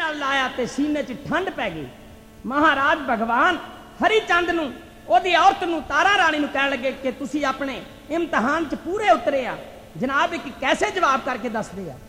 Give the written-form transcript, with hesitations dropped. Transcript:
नाल लाया ते सीने च ठंड पै गई। महाराज भगवान हरिचंद नूं ओदी औरत नूं तारा राणी नूं कहण लगे कि तुसीं अपने इम्तिहान च पूरे उतरे आ। जनाब एक कैसे जवाब करके दसदे आ।